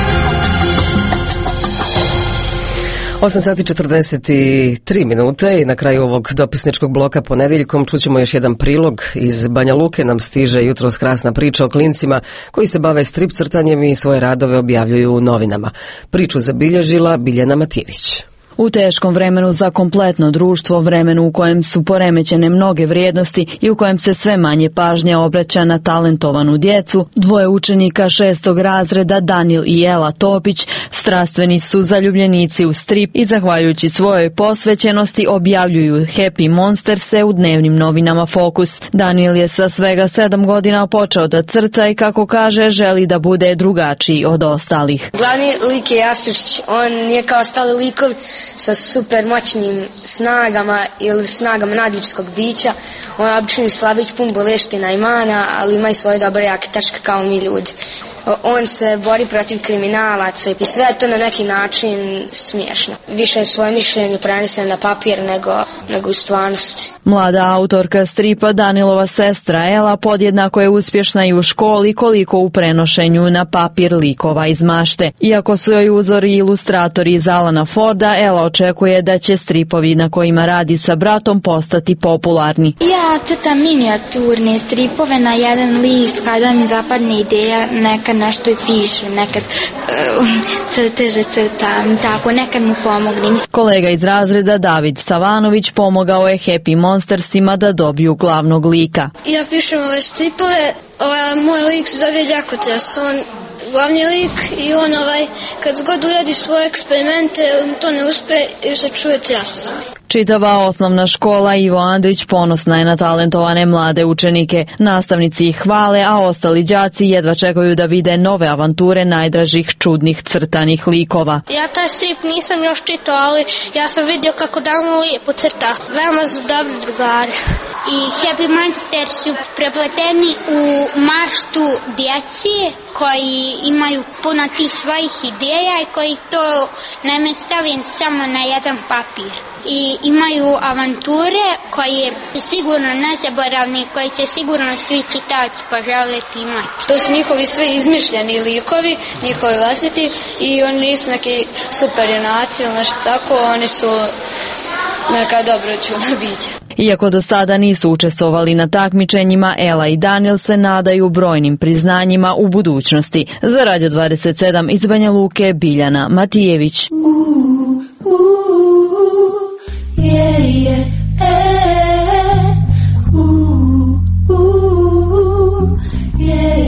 8:43 minute i na kraju ovog dopisničkog bloka ponedjeljkom čućemo još jedan prilog. Iz Banja Luke nam stiže jutros krasna priča o klincima koji se bave strip crtanjem i svoje radove objavljuju u novinama. Priču zabilježila Biljana Matijević. U teškom vremenu za kompletno društvo, vremenu u kojem su poremećene mnoge vrijednosti i u kojem se sve manje pažnje obraća na talentovanu djecu, dvoje učenika 6. razreda, Danil i Ela Topić, strastveni su zaljubljenici u strip i zahvaljujući svojoj posvećenosti objavljuju Happy Monsterse u dnevnim novinama Fokus. Danil je sa svega 7 godina počeo da crta i, kako kaže, želi da bude drugačiji od ostalih. Glavni lik je Jasučić, on je kao ostali likovi sa super moćnim snagama ili snagama nadljudskog bića. On je obično slabić, pun boleština i mana, ali ima i svoje dobre jake tačke kao mi ljudi. On se bori protiv kriminalaca i sve je to na neki način smiješno. Više svoje mišljenje prenesem na papir nego u stvarnosti. Mlada autorka stripa, Danilova sestra Ela, podjednako je uspješna i u školi koliko u prenošenju na papir likova iz mašte. Iako su joj uzori i ilustratori iz Alana Forda, Ela očekuje da će stripovi na kojima radi sa bratom postati popularni. Ja crtam minijaturne stripove na jedan list, kada mi zapadne ideja, nekad nešto i pišem, nekad crteže crtam, tako, nekad mu pomognem. Kolega iz razreda David Savanović pomogao je Happy Monstersima da dobiju glavnog lika. Ja pišem ove stripove, moj lik se zove Ljakotas, on glavni lik i on kad god uradi svoje eksperimente, to ne uspe i se čuje tras. Čitava osnovna škola Ivo Andrić ponosna je na talentovane mlade učenike. Nastavnici ih hvale, a ostali đaci jedva čekaju da vide nove avanture najdražih čudnih crtanih likova. Ja taj strip nisam još čitao, ali ja sam vidio kako Dalmo lijepo crta. Veoma su dobri drugari. I Happy Monster su prepleteni u maštu djeci koji imaju puno tih svojih ideja i koji to ne stavljaju samo na jedan papir. I imaju avanture koje su sigurno nezaboravne, koje će sigurno svi čitaoci poželjeti imati. To su njihovi svi izmišljeni likovi, njihovi vlastiti, i oni nisu neki super junaci ili nešto tako, oni su neka dobroćudna bića. Iako do sada nisu učestvovali na takmičenjima, Ela i Daniel se nadaju brojnim priznanjima u budućnosti. Za Radio 27 iz Banja Luke, Biljana Matijević. Yeah, yeah, yeah,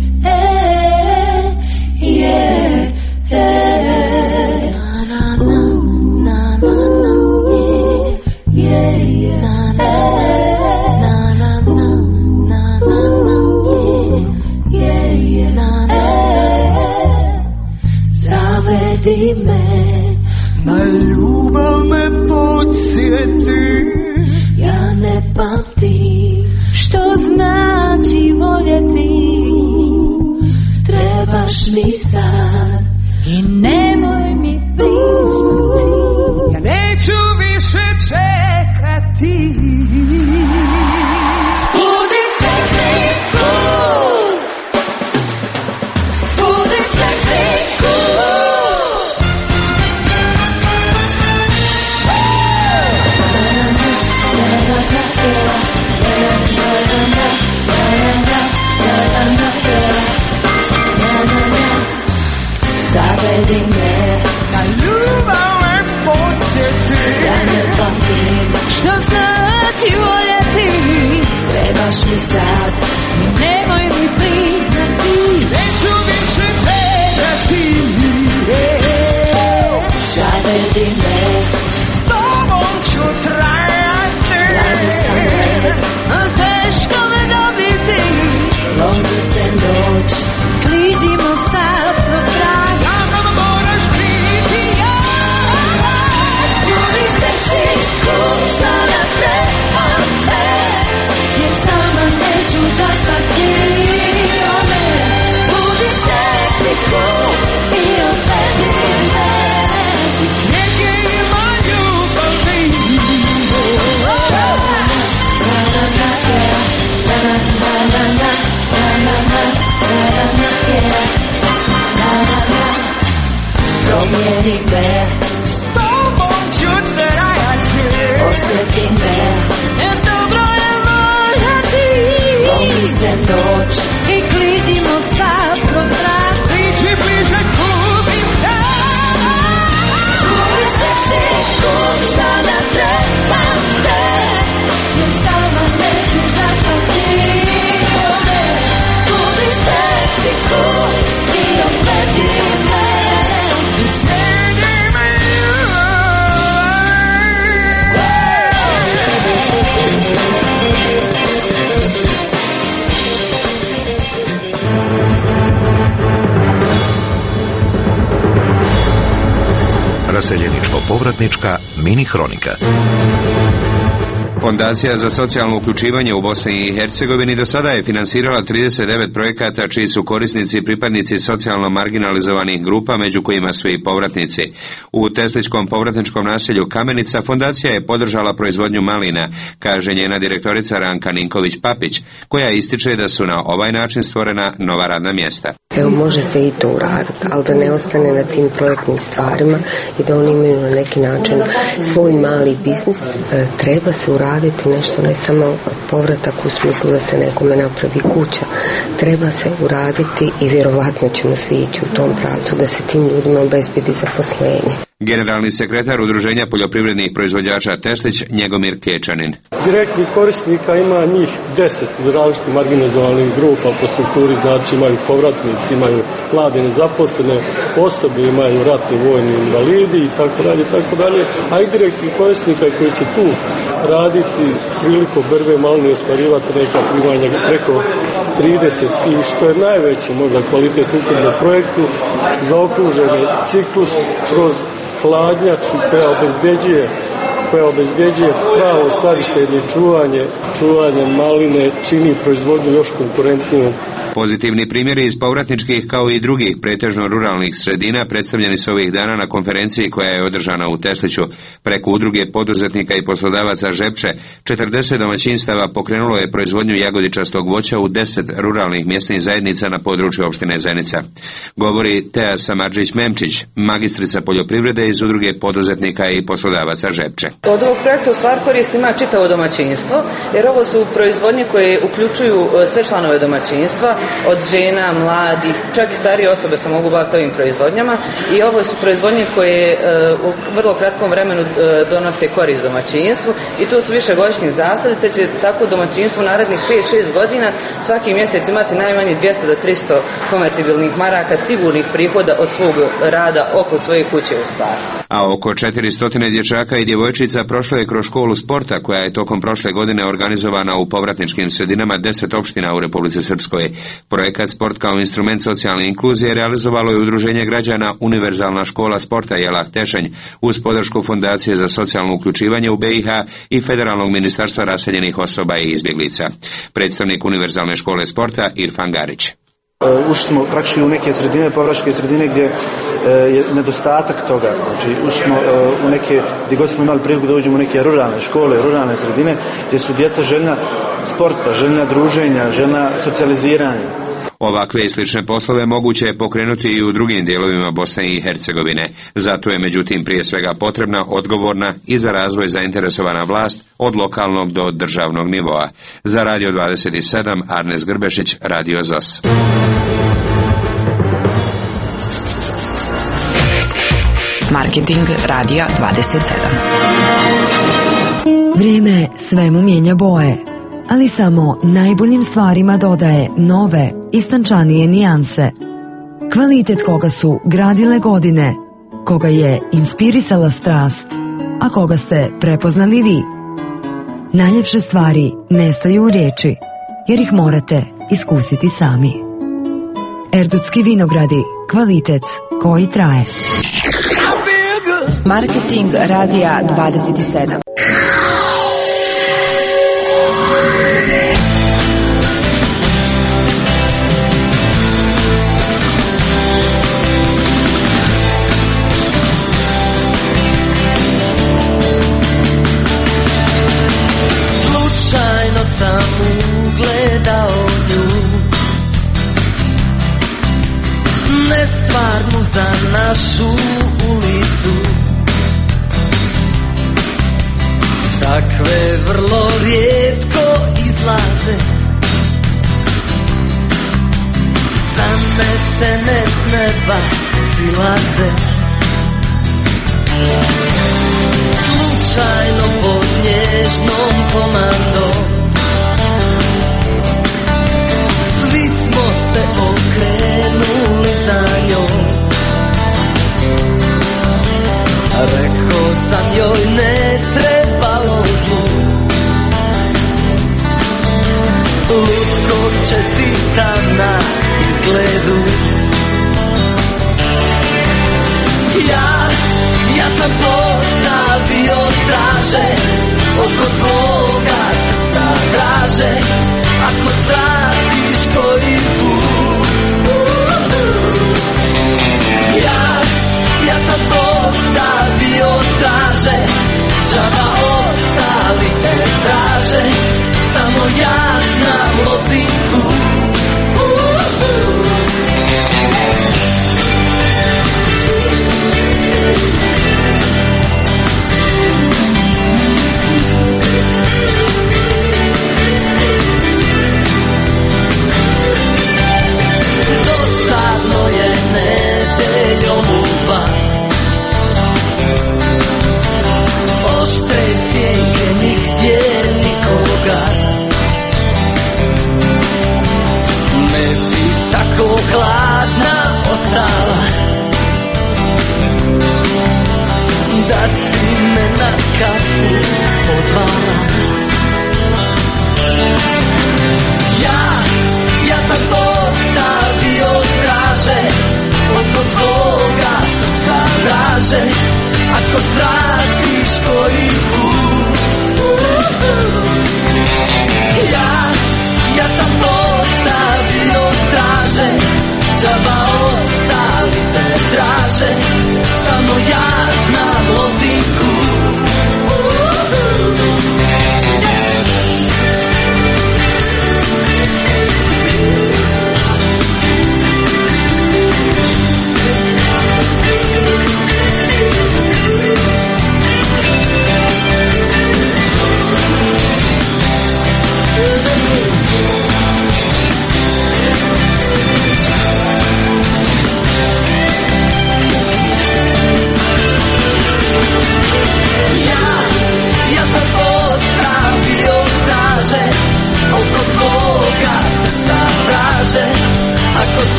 yeah, yeah, na na na yeah, yeah, na na na yeah, na zavedi me, na ljubav me podsjeti. Ja ne pamtim što znači voljeti. Trebaš mi sad i nemoj mi priznati. Ja neću više čekati. Budi seksi cool. Budi seksi cool. Zavedi me, na ljubav me podsjeti. Ja ne pamtim što znači voljeti. Trebaš mi sad i nemoj mi priznati. Neću više čekati. Zavedi me, s tobom ću trajati. Radi sam me, teško me dobiti. Lombi se noć, klizimo sad kroz grad. Ja nam moraš biti ja. Budi seksi cool, sada trebam te. Jer sama neću zastati ome. Budi seksi cool i odvedi me. I snijeg ima ljubavi. Promijeni me, s tobom ću trajati. Osjeti me, jer dobro je voljati. Lomi se noć i klizimo sad kroz grad. Priđi bliže, kubim te. Budi seksi cool, sada trebam te. Jer sama neću zastati ovdje. Budi seksi cool i odvedi me. Raseljeničko-povratnička mini hronika. Fondacija za socijalno uključivanje u Bosni i Hercegovini do sada je finansirala 39 projekata čiji su korisnici pripadnici socijalno marginalizovanih grupa, među kojima su i povratnici. U Tesličkom povratničkom naselju Kamenica fondacija je podržala proizvodnju malina, kaže njena direktorica Ranka Ninković-Papić, koja ističe da su na ovaj način stvorena nova radna mjesta. Evo, može se i to uraditi, ali da ne ostane na tim projektnim stvarima i da oni imaju na neki način svoj mali biznis. Treba se uraditi nešto, ne samo povratak u smislu da se nekome napravi kuća. Treba se uraditi i vjerovatno ćemo svi ići u tom pravcu da se tim ljudima obezbedi zaposlenje. Generalni sekretar Udruženja poljoprivrednih proizvođača Teslić, Njegomir Kečanin. Direktnih korisnika ima njih 10 iz različitih marginalizovanih grupa po strukturi, znači imaju povratnici, imaju mlade nezaposlene osobe, imaju ratni vojni invalidi i tako dalje, a i direktnih korisnika koji će tu raditi prilikom berbe maline ostvarivati neka primanja preko 30 i što je najveći možda kvalitet ukupnog projektu zaokružen je ciklus kroz hladnjaču koja obezbeđuje pravo skladištenje i čuvanje maline, čini proizvodnju još konkurentnijom. Pozitivni primjeri iz povratničkih kao i drugih pretežno ruralnih sredina predstavljeni su ovih dana na konferenciji koja je održana u Tesliću. Preko udruge poduzetnika i poslodavaca Žepče, 40 domaćinstava pokrenulo je proizvodnju jagodičastog voća u 10 ruralnih mjesnih zajednica na području opštine Zenica. Govori Teja Samardžić-Memčić, magistrica poljoprivrede iz udruge poduzetnika i poslodavaca Žepče. Od ovog projekta u stvar korist ima čitavo domaćinstvo, jer ovo su proizvodnje koje uključuju sve članove domaćinstva, od žena, mladih, čak i starije osobe se mogu baviti ovim proizvodnjama i ovo su proizvodnje koje u vrlo kratkom vremenu donose korist domaćinstvu i to su višegodišnjih zasada, te će tako domaćinstvo u narednih 5-6 godina svaki mjesec imati najmanje 200 do 300 konvertibilnih maraka sigurnih prihoda od svog rada oko svoje kuće u stvari. A oko 400 dječaka i djevojčica prošlo je kroz školu sporta koja je tokom prošle godine organizovana u povratničkim sredinama 10 opština u Republici Srpskoj. Projekat Sport kao instrument socijalne inkluzije realizovalo je Udruženje građana Univerzalna škola sporta Jelah Tešanj uz podršku Fondacije za socijalno uključivanje u BiH i Federalnog ministarstva raseljenih osoba i izbjeglica. Predstavnik Univerzalne škole sporta Irfan Garić. Ušli smo praktično u neke sredine, povraćke sredine gdje je nedostatak toga. Znači, ušli smo u neke, gdje god smo imali priliku da uđemo u neke ruralne škole, ruralne sredine, gdje su djeca željna sporta, željna druženja, željna socijaliziranja. Ovakve i slične poslove moguće je pokrenuti i u drugim dijelovima Bosne i Hercegovine. Zato je međutim prije svega potrebna, odgovorna i za razvoj zainteresovana vlast od lokalnog do državnog nivoa. Za Radio 27, Arnes Grbešić, Radio ZOS. Marketing Radija 27. Vrijeme svemu mijenja boje, ali samo najboljim stvarima dodaje nove, istančanije nijanse. Kvalitet koga su gradile godine, koga je inspirisala strast, a koga ste prepoznali vi. Najljepše stvari nestaju u riječi, jer ih morate iskusiti sami. Erdutski vinogradi, kvalitet koji traje. Marketing Radija 27. Slučajno sam ugledao nju, nestvarnu za našu ulicu. Takve vrlo rijetko izlaze, zanesene s neba silaze. Slučajno pod nježnom komandom svi smo se okrenuli za njom. Rekao sam joj ne trebalo zlu, lutko čestitam na izgledu. Ja sam postavio straže oko tvoga srca vraže, ako svratiš koji put. Ja sam postavio straže, džaba ostali te traže, samo ja znam lozinku. Dosadno je nedeljom u 2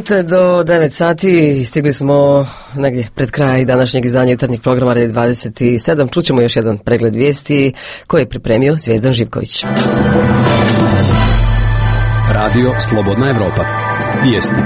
minute do 9 sati. Stigli smo negdje pred kraj današnjeg izdanja jutarnjeg programa Red 27. Čućemo još jedan pregled vijesti koji je pripremio Zvijezdan Živković. Radio Slobodna Evropa. Vijesti.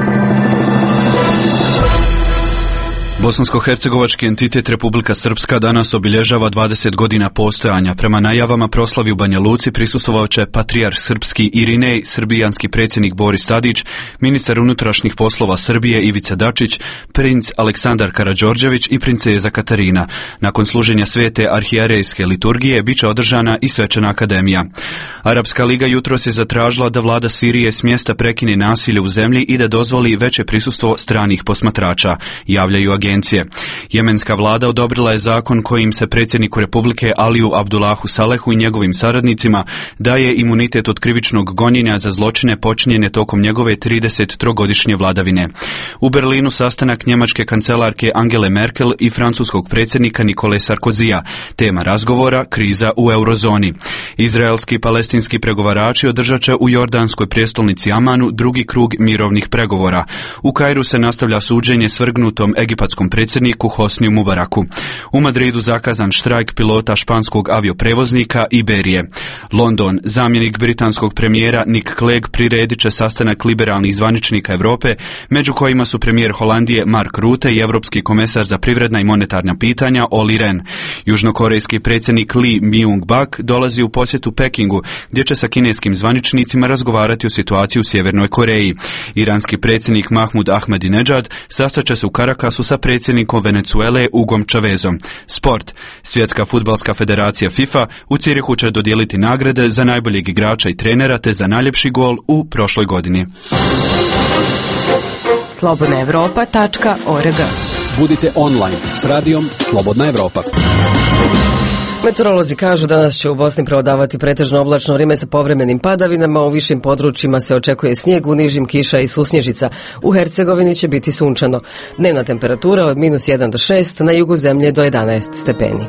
Bosansko-hercegovački entitet Republika Srpska danas obilježava 20 godina postojanja. Prema najavama proslavi u Banja Luci prisustvovao će patrijarh srpski Irinej, srbijanski predsjednik Boris Tadić, ministar unutrašnjih poslova Srbije Ivica Dačić, princ Aleksandar Karađorđević i princeza Katarina. Nakon služenja svete arhijerejske liturgije bit će održana i svečana akademija. Arapska liga jutros je zatražila da vlada Sirije s mjesta prekine nasilje u zemlji i da dozvoli veće prisustvo stranih posmatrača, javljaju agencije. Jemenska vlada odobrila je zakon kojim se predsjedniku Republike Aliju Abdullahu Salehu i njegovim saradnicima daje imunitet od krivičnog gonjenja za zločine počinjene tokom njegove 33-godišnje vladavine. U Berlinu sastanak njemačke kancelarke Angele Merkel i francuskog predsjednika Nikole Sarkozija. Tema razgovora kriza u eurozoni. Izraelski i palestinski pregovarači održat će u jordanskoj prijestolnici Amanu drugi krug mirovnih pregovora. U Kairu se nastavlja suđenje svrgnutom egipatskom predsjedniku Hosniju Mubaraku. U Madridu zakazan štrajk pilota španskog avioprevoznika Iberije. London, zamjenik britanskog premijera Nick Clegg priredit će sastanak liberalnih zvaničnika Europe, među kojima su premijer Holandije Mark Rutte i europski komesar za privredna i monetarna pitanja Olli Rehn. Južnokorejski predsjednik Lee Myung-bak dolazi u posjetu Pekingu, gdje će sa kineskim zvaničnicima razgovarati o situaciji u Sjevernoj Koreji. Iranski predsjednik Mahmud Ahmadinejad sastaće se u Karakasu sa predsjednikom Venezuele Ugom Chavezom. Sport. Svjetska fudbalska federacija FIFA u Cirihu će dodijeliti nagrade za najboljeg igrača i trenera te za najljepši gol u prošloj godini. slobodnaevropa.org. Budite online s radijom Slobodna Evropa. Meteorolozi kažu danas će u Bosni preovladavati pretežno oblačno vrijeme sa povremenim padavinama, u višim područjima se očekuje snijeg, u nižim kiša i susnježica. U Hercegovini će biti sunčano. Dnevna temperatura od -1 do 6, na jugu zemlje do 11 stepeni.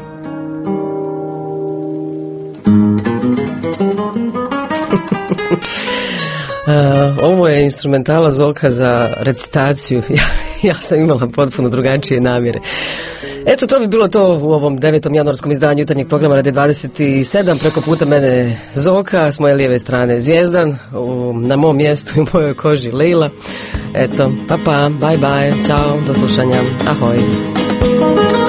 Ovo je instrumentala Zoka za recitaciju. Ja sam imala potpuno drugačije namjere. Eto, to bi bilo to u ovom 9. januarskom izdanju jutarnjeg programa Radi 27. Preko puta mene Zoka, s moje lijeve strane Zvijezdan, na mom mjestu i mojoj koži Leila. Eto, pa, bye bye, čao, do slušanja, ahoj.